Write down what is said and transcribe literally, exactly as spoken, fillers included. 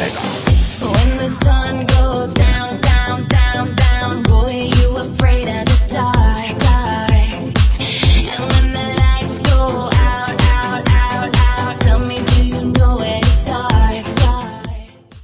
When the sun goes down, down, down, down, boy, you afraid of